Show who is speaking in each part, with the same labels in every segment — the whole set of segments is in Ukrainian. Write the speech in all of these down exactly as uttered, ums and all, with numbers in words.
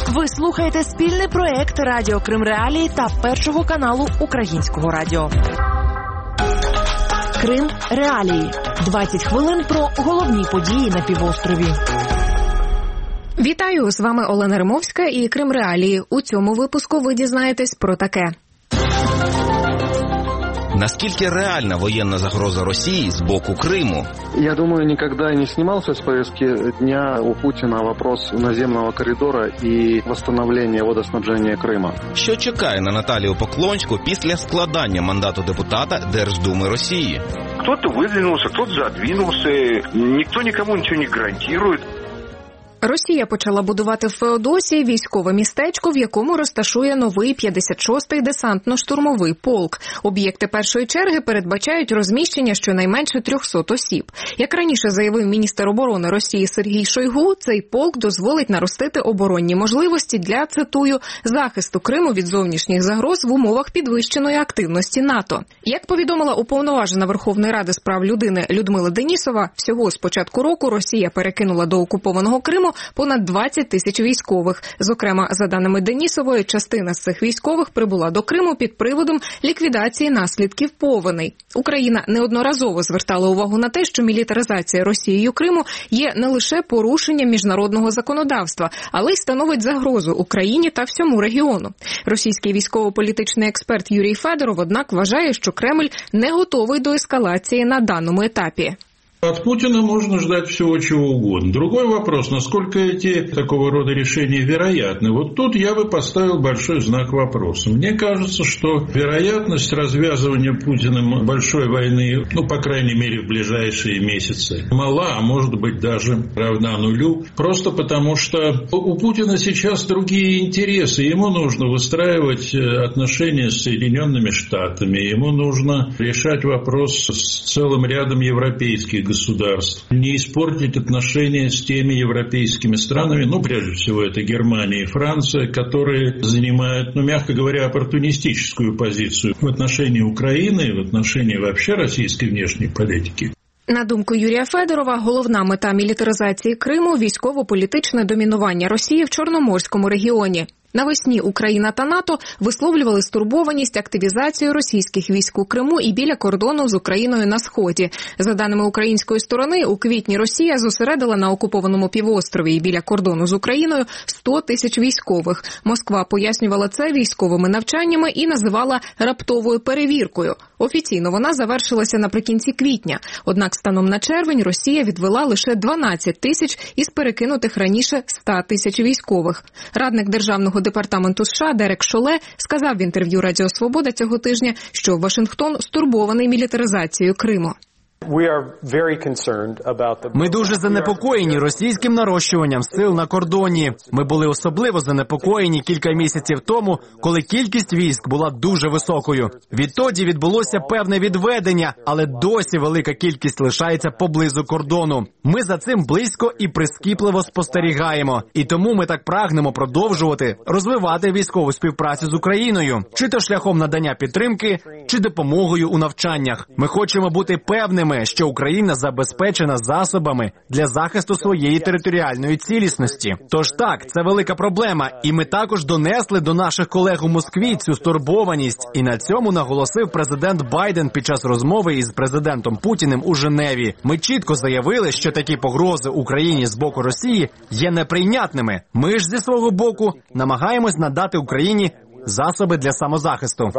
Speaker 1: Ви слухаєте спільний проєкт Радіо Крим Реалії та Першого каналу Українського радіо. Крим Реалії. двадцять хвилин про головні події на півострові.
Speaker 2: Вітаю, з вами Олена Римовська і Крим Реалії. У цьому випуску ви дізнаєтесь про таке.
Speaker 3: Наскільки реальна воєнна загроза Росії з боку Криму?
Speaker 4: Я думаю, никогда не снимался с повестки дня у Путина вопрос наземного коридора и восстановления водоснабжения Крыма.
Speaker 3: Що чекає на Наталію Поклонську після складання мандату депутата Держдуми Росії?
Speaker 5: Кто-то выдвинулся, кто-то задвинулся. Никто никому ничего не гарантирует.
Speaker 2: Росія почала будувати в Феодосії військове містечко, в якому розташує новий п'ятдесят шостий десантно-штурмовий полк. Об'єкти першої черги передбачають розміщення щонайменше триста осіб. Як раніше заявив міністр оборони Росії Сергій Шойгу, цей полк дозволить наростити оборонні можливості для, цитую, захисту Криму від зовнішніх загроз в умовах підвищеної активності НАТО. Як повідомила уповноважена Верховної Ради з прав людини Людмила Денісова, всього з початку року Росія перекинула до окупованого Криму понад двадцять тисяч військових. Зокрема, за даними Денісової, частина з цих військових прибула до Криму під приводом ліквідації наслідків повеней. Україна неодноразово звертала увагу на те, що мілітаризація Росією Криму є не лише порушенням міжнародного законодавства, але й становить загрозу Україні та всьому регіону. Російський військово-політичний експерт Юрій Федоров, однак, вважає, що Кремль не готовий до ескалації на даному етапі.
Speaker 6: От Путина можно ждать всего чего угодно. Другой вопрос, насколько эти такого рода решения вероятны. Вот тут я бы поставил большой знак вопроса. Мне кажется, что вероятность развязывания Путиным большой войны, ну, по крайней мере, в ближайшие месяцы, мала, а может быть даже равна нулю. Просто потому, что у Путина сейчас другие интересы. Ему нужно выстраивать отношения с Соединенными Штатами. Ему нужно решать вопрос с целым рядом европейских государств, не испортить отношения с теми европейскими странами, ну, прежде всего, это Германия и Франция, которые занимают, ну, мягко говоря, оппортунистическую позицию в отношении Украины и в отношении вообще российской внешней политики.
Speaker 2: На думку Юрія Федорова, головна мета мілітаризації Криму – військово-політичне домінування Росії в Чорноморському регіоні. Навесні Україна та НАТО висловлювали стурбованість активізацією російських військ у Криму і біля кордону з Україною на сході. За даними української сторони, у квітні Росія зосередила на окупованому півострові і біля кордону з Україною сто тисяч військових. Москва пояснювала це військовими навчаннями і називала раптовою перевіркою. Офіційно вона завершилася наприкінці квітня. Однак станом на червень Росія відвела лише дванадцять тисяч із перекинутих раніше ста тисяч військових. Радник Державного департаменту США Дерек Шоле сказав в інтерв'ю Радіо Свобода цього тижня, що Вашингтон стурбований мілітаризацією Криму.
Speaker 7: Ми дуже занепокоєні російським нарощуванням сил на кордоні. Ми були особливо занепокоєні кілька місяців тому, коли кількість військ була дуже високою. Відтоді відбулося певне відведення, але досі велика кількість лишається поблизу кордону. Ми за цим близько і прискіпливо спостерігаємо. І тому ми так прагнемо продовжувати розвивати військову співпрацю з Україною. Чи то шляхом надання підтримки, чи допомогою у навчаннях. Ми хочемо бути певними, що Україна забезпечена засобами для захисту своєї територіальної цілісності. Тож так, це велика проблема, і ми також донесли до наших колег у Москві цю стурбованість, і на цьому наголосив президент Байден під час розмови із президентом Путіним у Женеві. Ми чітко заявили, що такі погрози Україні з боку Росії є неприйнятними. Ми ж зі свого боку намагаємось надати Україні засоби для самозахисту.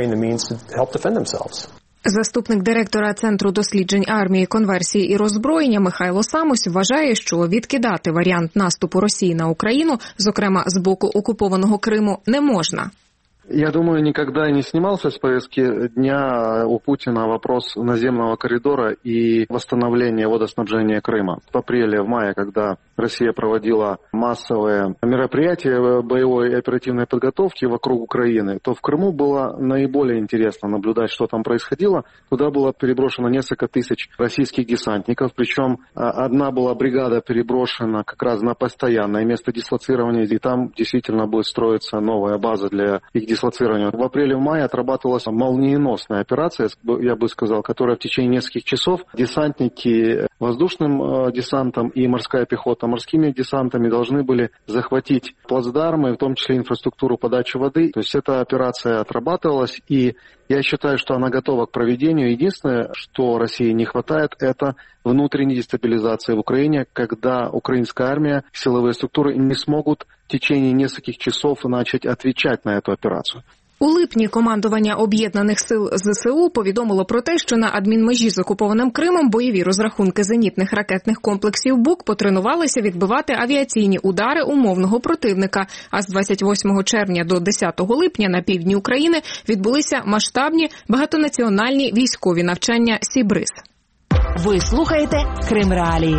Speaker 2: Заступник директора Центру досліджень армії, конверсії і роззброєння Михайло Самусь вважає, що відкидати варіант наступу Росії на Україну, зокрема з боку окупованого Криму, не можна.
Speaker 4: Я думаю, никогда не снимался с повестки дня у Путина вопрос наземного коридора и восстановления водоснабжения Крыма. В апреле, в мае, когда Россия проводила массовые мероприятия боевой и оперативной подготовки вокруг Украины, то в Крыму было наиболее интересно наблюдать, что там происходило. Туда было переброшено несколько тысяч российских десантников, причем одна была бригада переброшена как раз на постоянное место дислоцирования, и там действительно будет строиться новая база для их дислоцирования. дислоцирования. В апреле-мае отрабатывалась молниеносная операция, я бы сказал, которая в течение нескольких часов десантники воздушным десантом и морская пехота морскими десантами должны были захватить плацдармы, в том числе инфраструктуру подачи воды. То есть эта операция отрабатывалась, и я считаю, что она готова к проведению. Единственное, что России не хватает, это внутренней дестабилизации в Украине, когда украинская армия, силовые структуры не смогут в течение нескольких часов начать отвечать на эту операцию.
Speaker 2: У липні командування Об'єднаних сил ЗСУ повідомило про те, що на адмінмежі з окупованим Кримом бойові розрахунки зенітних ракетних комплексів БУК потренувалися відбивати авіаційні удари умовного противника, а з двадцять восьмого червня до десятого липня на півдні України відбулися масштабні багатонаціональні військові навчання «Сібриз».
Speaker 1: Ви слухаєте Крим Реалії.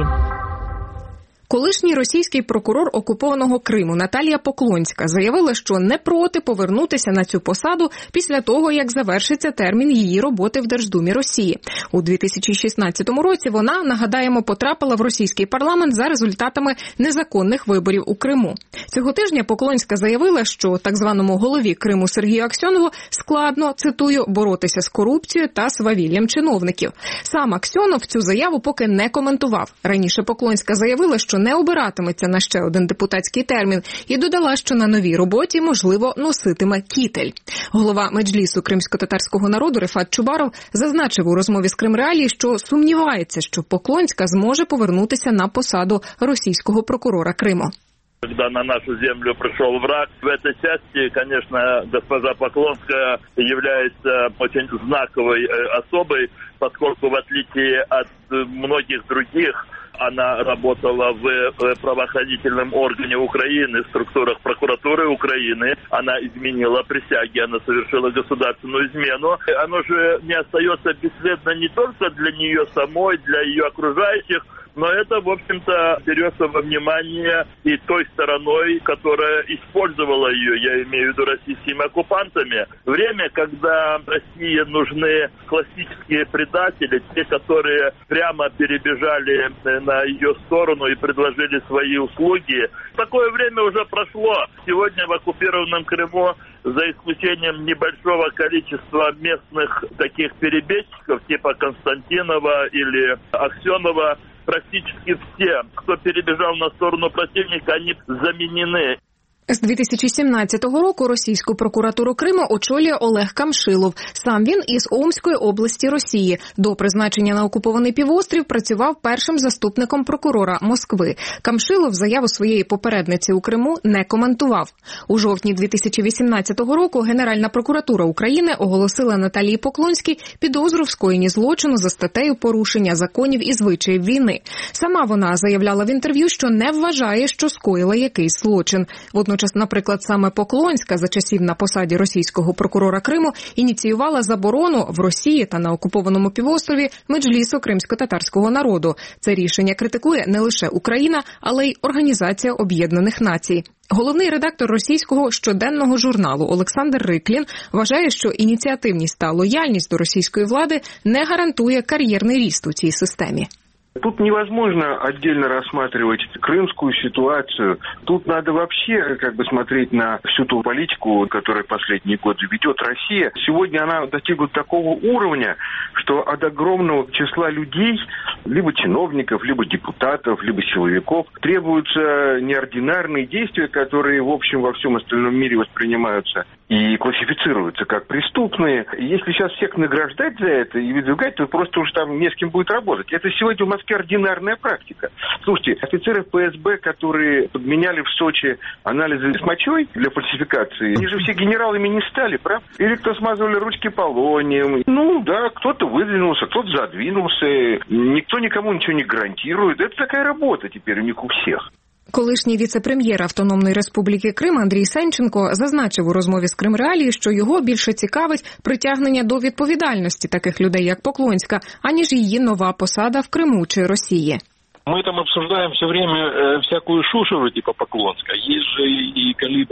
Speaker 2: Колишній російський прокурор окупованого Криму Наталія Поклонська заявила, що не проти повернутися на цю посаду після того, як завершиться термін її роботи в Держдумі Росії. У дві тисячі шістнадцятому році вона, нагадаємо, потрапила в російський парламент за результатами незаконних виборів у Криму. Цього тижня Поклонська заявила, що так званому голові Криму Сергію Аксьонову складно, цитую, боротися з корупцією та свавіллям чиновників. Сам Аксьонов цю заяву поки не коментував. Раніше Поклонська заявила, що не обиратиметься на ще один депутатський термін і додала, що на новій роботі, можливо, носитиме кітель. Голова Меджлісу кримсько-татарського народу Рефат Чубаров зазначив у розмові з Крим Реалії, що сумнівається, що Поклонська зможе повернутися на посаду російського прокурора Криму.
Speaker 8: Когда на нашу землю пришел враг, в этой части, конечно, госпожа Поклонская является очень знаковой особой, поскольку в отличие от многих других, она работала в правоохранительном органе Украины, в структурах прокуратуры Украины. Она изменила присяги, она совершила государственную измену. Оно же не остается бесследно не только для нее самой, для ее окружающих, но это, в общем-то, берется во внимание и той стороной, которая использовала ее, я имею в виду российскими оккупантами. Время, когда России нужны классические предатели, те, которые прямо перебежали на ее сторону и предложили свои услуги. Такое время уже прошло. Сегодня в оккупированном Крыму, за исключением небольшого количества местных таких перебежчиков, типа Константинова или Аксенова, практически все, кто перебежал на сторону противника, они заменены.
Speaker 2: З дві тисячі сімнадцятого року російську прокуратуру Криму очолює Олег Камшилов. Сам він із Омської області Росії. До призначення на окупований півострів працював першим заступником прокурора Москви. Камшилов заяву своєї попередниці у Криму не коментував. У жовтні дві тисячі вісімнадцятого року Генеральна прокуратура України оголосила Наталії Поклонській підозру в скоєнні злочину за статтею порушення законів і звичаїв війни. Сама вона заявляла в інтерв'ю, що не вважає, що скоїла якийсь злочин. Водночас, наприклад, саме Поклонська за часів на посаді російського прокурора Криму ініціювала заборону в Росії та на окупованому півострові Меджлісу кримсько-татарського народу. Це рішення критикує не лише Україна, але й Організація Об'єднаних Націй. Головний редактор російського щоденного журналу Олександр Риклін вважає, що ініціативність та лояльність до російської влади не гарантує кар'єрний ріст у цій системі.
Speaker 5: Тут невозможно отдельно рассматривать крымскую ситуацию. Тут надо вообще как бы смотреть на всю ту политику, которую последние годы ведет Россия. Сегодня она достигла такого уровня, что от огромного числа людей, либо чиновников, либо депутатов, либо силовиков, требуются неординарные действия, которые, в общем, во всем остальном мире воспринимаются и классифицируются как преступные. И если сейчас всех награждать за это и выдвигать, то просто уже там не с кем будет работать. Это сегодня в Москве ординарная практика. Слушайте, офицеры ФСБ, которые подменяли в Сочи анализы с мочой для фальсификации, они же все генералами не стали, правда? Или кто смазывали ручки полонием. Ну да, кто-то выдвинулся, кто-то задвинулся. Никто никому ничего не гарантирует. Это такая работа теперь у них у всех.
Speaker 2: Колишній віце-прем'єр Автономної Республіки Крим Андрій Сенченко зазначив у розмові з Крим Реалії, що його більше цікавить притягнення до відповідальності таких людей, як Поклонська, аніж її нова посада в Криму чи Росії.
Speaker 9: Мы там обсуждаем все время э, всякую шушеру типа Поклонска. Есть же и, и калибром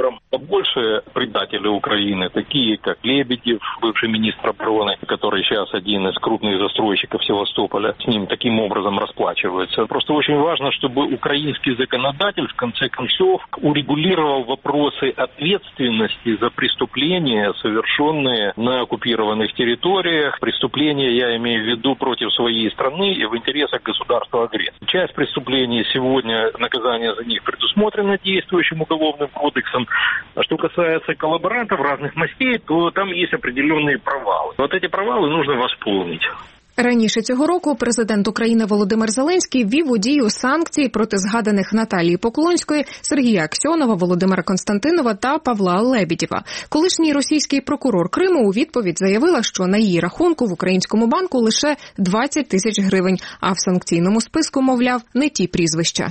Speaker 9: больше предатели Украины, такие как Лебедев, бывший министр обороны, который сейчас один из крупных застройщиков Севастополя, с ним таким образом расплачиваются. Просто очень важно, чтобы украинский законодатель в конце концов урегулировал вопросы ответственности за преступления, совершенные на оккупированных территориях. Преступления, я имею в виду, против своей страны и в интересах государства-агрессора. Часть преступлений сегодня, наказание за них предусмотрено действующим уголовным кодексом. А что касается коллаборантов разных мастей, то там есть определенные провалы. Вот эти провалы нужно восполнить.
Speaker 2: Раніше цього року президент України Володимир Зеленський ввів у дію санкції проти згаданих Наталії Поклонської, Сергія Аксьонова, Володимира Константинова та Павла Лебедєва. Колишній російський прокурор Криму у відповідь заявила, що на її рахунку в українському банку лише двадцять тисяч гривень, а в санкційному списку, мовляв, не ті прізвища.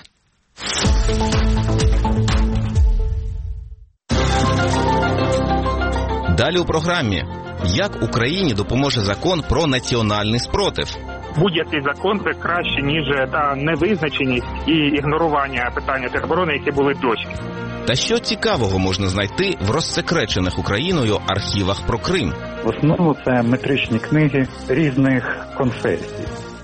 Speaker 3: Далі у програмі. Як Україні допоможе закон про національний спротив?
Speaker 10: Будь-який закон – це краще, ніж та невизначеність і ігнорування питання тероборони, які були досі.
Speaker 3: Та що цікавого можна знайти в розсекречених Україною архівах про Крим?
Speaker 11: В основному це метричні книги різних конфесій.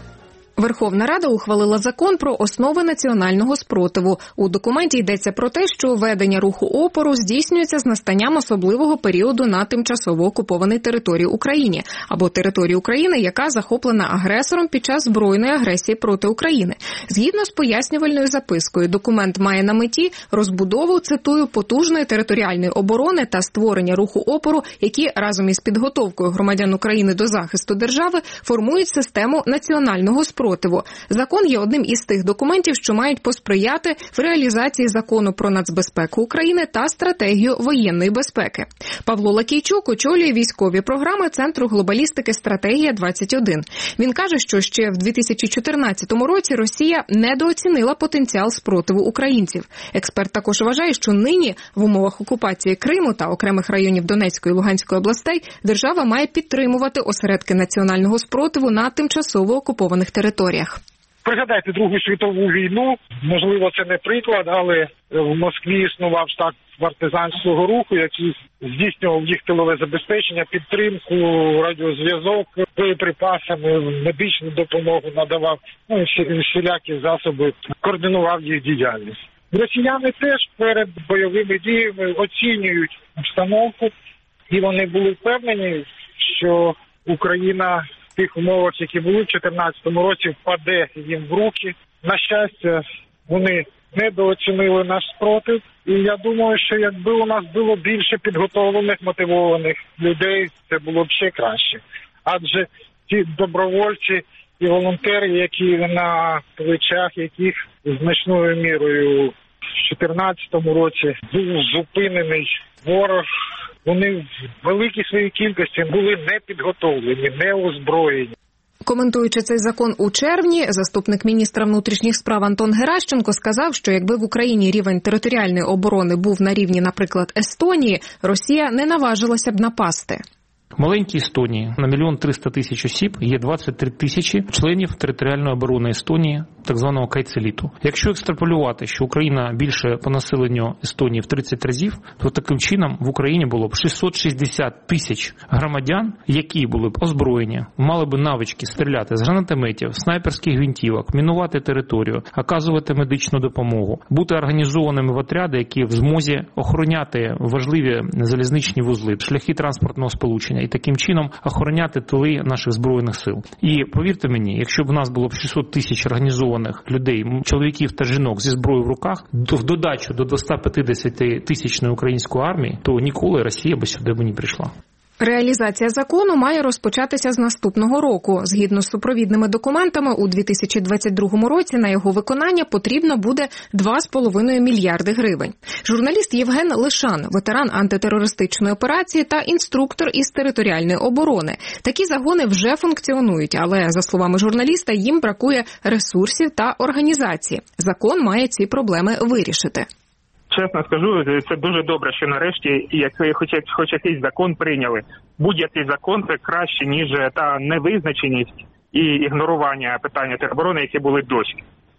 Speaker 2: Верховна Рада ухвалила закон про основи національного спротиву. У документі йдеться про те, що ведення руху опору здійснюється з настанням особливого періоду на тимчасово окупованій території України або території України, яка захоплена агресором під час збройної агресії проти України. Згідно з пояснювальною запискою, документ має на меті розбудову, цитую, потужної територіальної оборони та створення руху опору, які разом із підготовкою громадян України до захисту держави формують систему національного спротиву. Закон є одним із тих документів, що мають посприяти в реалізації закону про нацбезпеку України та стратегію воєнної безпеки. Павло Лакійчук очолює військові програми Центру глобалістики «Стратегія двадцять один». Він каже, що ще в дві тисячі чотирнадцятому році Росія недооцінила потенціал спротиву українців. Експерт також вважає, що нині в умовах окупації Криму та окремих районів Донецької і Луганської областей держава має підтримувати осередки національного спротиву на тимчасово окупованих територіях.
Speaker 12: Пригадайте Другу світову війну, можливо, це не приклад, але в Москві існував штаб партизанського руху, який здійснював їх тилове забезпечення, підтримку, радіозв'язок, боєприпасами, медичну допомогу надавав, ну, всілякі засоби, координував їх діяльність. Росіяни теж перед бойовими діями оцінюють обстановку, і вони були впевнені, що Україна в тих умовах, які були в дві тисячі чотирнадцятому році, впаде їм в руки. На щастя, вони недооцінили наш спротив. І я думаю, що якби у нас було більше підготовлених, мотивованих людей, це було б ще краще. Адже ті добровольці і волонтери, які на плечах яких значною мірою в дві тисячі чотирнадцятому році був зупинений ворог, вони в великій своїй кількості були не підготовлені, не озброєні.
Speaker 2: Коментуючи цей закон у червні, заступник міністра внутрішніх справ Антон Геращенко сказав, що якби в Україні рівень територіальної оборони був на рівні, наприклад, Естонії, Росія не наважилася б напасти.
Speaker 13: В маленькій Естонії на мільйон триста тисяч осіб є двадцять три тисячі членів територіальної оборони Естонії, так званого кайцеліту. Якщо екстраполювати, що Україна більше по населенню Естонії в тридцять разів, то таким чином в Україні було б шістсот шістдесят тисяч громадян, які були б озброєні, мали б навички стріляти з гранатометів, снайперських гвинтівок, мінувати територію, оказувати медичну допомогу, бути організованими в отряди, які в змозі охороняти важливі залізничні вузли, шляхи транспортного сполучення і таким чином охороняти тили наших Збройних сил. І повірте мені, якщо б у нас було б шістсот тисяч організованих людей, чоловіків та жінок зі зброєю в руках, в додачу до двісті п'ятдесят тисячної української армії, то ніколи Росія би сюди б не прийшла.
Speaker 2: Реалізація закону має розпочатися з наступного року. Згідно з супровідними документами, у дві тисячі двадцять другому році на його виконання потрібно буде два з половиною мільярди гривень. Журналіст Євген Лишан, ветеран антитерористичної операції та інструктор із територіальної оборони. Такі загони вже функціонують, але, за словами журналіста, їм бракує ресурсів та організації. Закон має ці проблеми вирішити.
Speaker 10: Чесно скажу, це дуже добре, що нарешті як хоч, хоч якийсь закон прийняли. Будь-який закон – це краще, ніж та невизначеність і ігнорування питання тероборони, які були досі.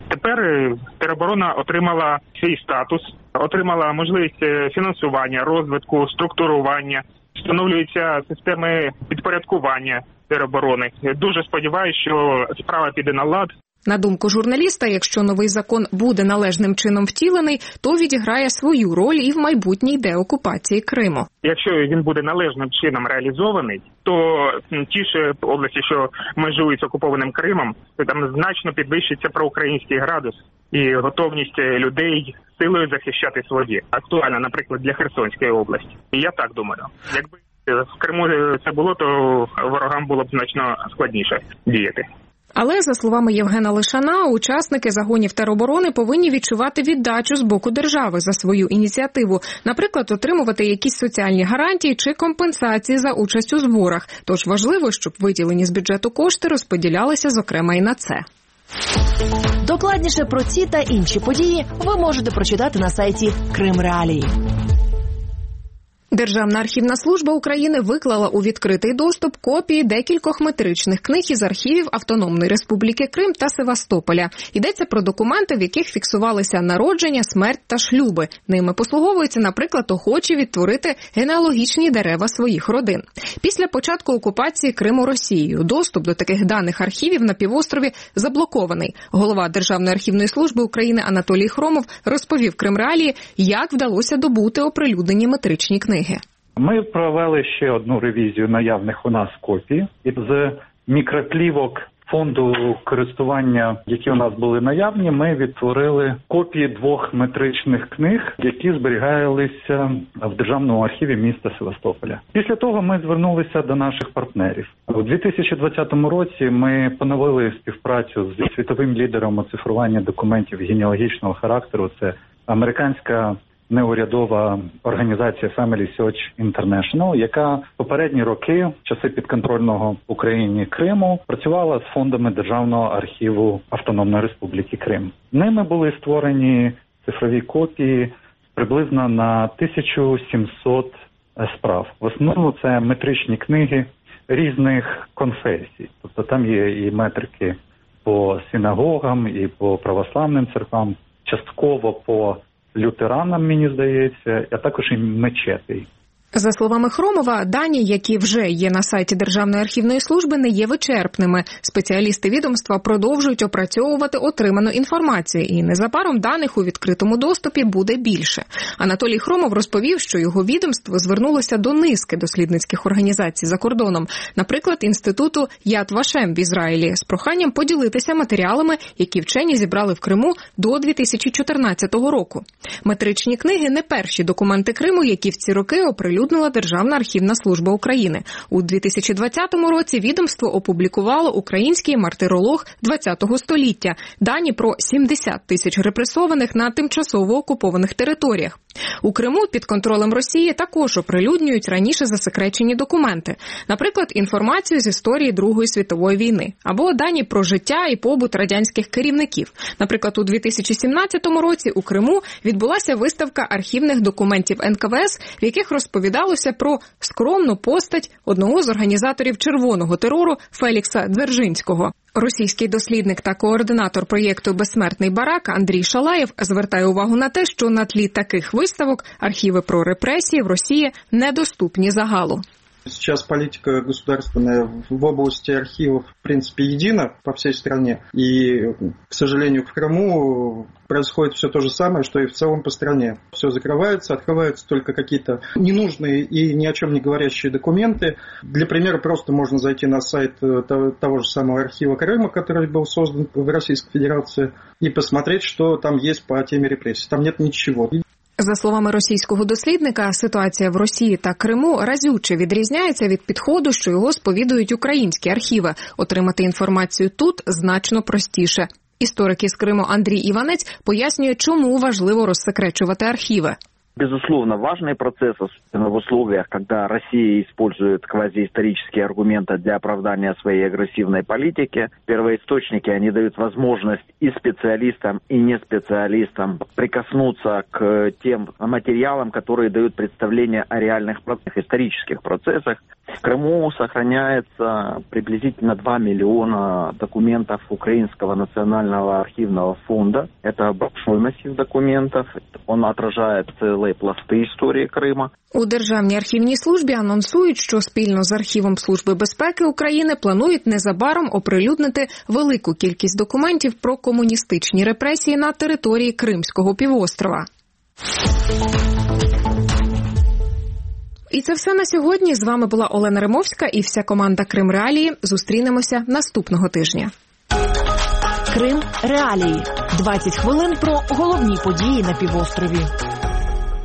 Speaker 10: Тепер тероборона отримала свій статус, отримала можливість фінансування, розвитку, структурування, встановлюються системи підпорядкування тероборони. Дуже сподіваюся, що справа піде на лад.
Speaker 2: На думку журналіста, якщо новий закон буде належним чином втілений, то відіграє свою роль і в майбутній деокупації Криму.
Speaker 10: Якщо він буде належним чином реалізований, то ті ж області, що межують з окупованим Кримом, там значно підвищиться проукраїнський градус і готовність людей силою захищати своє. Актуально, наприклад, для Херсонської області. І я так думаю. Якби в Криму це було, то ворогам було б значно складніше діяти.
Speaker 2: Але, за словами Євгена Лишана, учасники загонів тероборони повинні відчувати віддачу з боку держави за свою ініціативу. Наприклад, отримувати якісь соціальні гарантії чи компенсації за участь у зборах. Тож важливо, щоб виділені з бюджету кошти розподілялися, зокрема, і на це.
Speaker 1: Докладніше про ці та інші події ви можете прочитати на сайті Крим Реалії.
Speaker 2: Державна архівна служба України виклала у відкритий доступ копії декількох метричних книг із архівів Автономної Республіки Крим та Севастополя. Йдеться про документи, в яких фіксувалися народження, смерть та шлюби. Ними послуговуються, наприклад, охочі відтворити генеалогічні дерева своїх родин. Після початку окупації Криму Росією доступ до таких даних архівів на півострові заблокований. Голова Державної архівної служби України Анатолій Хромов розповів Крим Реалії, як вдалося добути оприлюднені метричні книги.
Speaker 11: Ми провели ще одну ревізію наявних у нас копій. І з мікроплівок фонду користування, які у нас були наявні, ми відтворили копії двох метричних книг, які зберігалися в Державному архіві міста Севастополя. Після того ми звернулися до наших партнерів. У дві тисячі двадцятому році ми поновили співпрацю з світовим лідером оцифрування документів генеалогічного характеру. Це американська неурядова організація Family Search International, яка попередні роки, в часи підконтрольного Україні Криму, працювала з фондами Державного архіву Автономної Республіки Крим. Ними були створені цифрові копії приблизно на тисячу сімсот справ. В основному це метричні книги різних конфесій. Тобто там є і метрики по синагогам, і по православним церквам, частково по лютеранам, мені здається, а також і мечети.
Speaker 2: За словами Хромова, дані, які вже є на сайті Державної архівної служби, не є вичерпними. Спеціалісти відомства продовжують опрацьовувати отриману інформацію, і незабаром даних у відкритому доступі буде більше. Анатолій Хромов розповів, що його відомство звернулося до низки дослідницьких організацій за кордоном, наприклад, Інституту Яд Вашем в Ізраїлі, з проханням поділитися матеріалами, які вчені зібрали в Криму до дві тисячі чотирнадцятого року. Метричні книги – не перші документи Криму, які в ці роки оприлюднили Державна архівна служба України. У дві тисячі двадцятому році відомство опублікувало український мартиролог ХХ століття, дані про сімдесят тисяч репресованих на тимчасово окупованих територіях. У Криму під контролем Росії також оприлюднюють раніше засекречені документи, наприклад, інформацію з історії Другої світової війни, або дані про життя і побут радянських керівників. Наприклад, у дві тисячі сімнадцятому році у Криму відбулася виставка архівних документів ен ка ве ес, в яких розповідалося про скромну постать одного з організаторів червоного терору Фелікса Дзержинського. Російський дослідник та координатор проєкту «Безсмертний барак» Андрій Шалаєв звертає увагу на те, що на тлі таких виставок архіви про репресії в Росії недоступні загалу.
Speaker 14: Сейчас политика государственная в области архивов, в принципе, едина по всей стране. И, к сожалению, в Крыму происходит все то же самое, что и в целом по стране. Все закрывается, открываются только какие-то ненужные и ни о чем не говорящие документы. Для примера просто можно зайти на сайт того же самого архива Крыма, который был создан в Российской Федерации, и посмотреть, что там есть по теме репрессий. Там нет ничего.
Speaker 2: За словами російського дослідника, ситуація в Росії та Криму разюче відрізняється від підходу, що його сповідують українські архіви. Отримати інформацію тут значно простіше. Історик із Криму Андрій Іванець пояснює, чому важливо розсекречувати архіви.
Speaker 15: Безусловно, важный процесс, особенно в условиях, когда Россия использует квазиисторические аргументы для оправдания своей агрессивной политики. Первоисточники, они дают возможность и специалистам, и неспециалистам прикоснуться к тем материалам, которые дают представление о реальных исторических процессах. В Крыму сохраняется приблизительно два миллиона документов Украинского национального архивного фонда. Это большой массив документов. Он отражает целые пласты истории Крыма.
Speaker 2: У Державній архівній службі анонсують, що спільно з Архівом Служби безпеки України планують незабаром оприлюднити велику кількість документів про комуністичні репресії на території Кримського півострова. І це все на сьогодні. З вами була Олена Римовська і вся команда Крим Реалії. Зустрінемося наступного тижня.
Speaker 1: Крим Реалії. двадцять хвилин про головні події на півострові.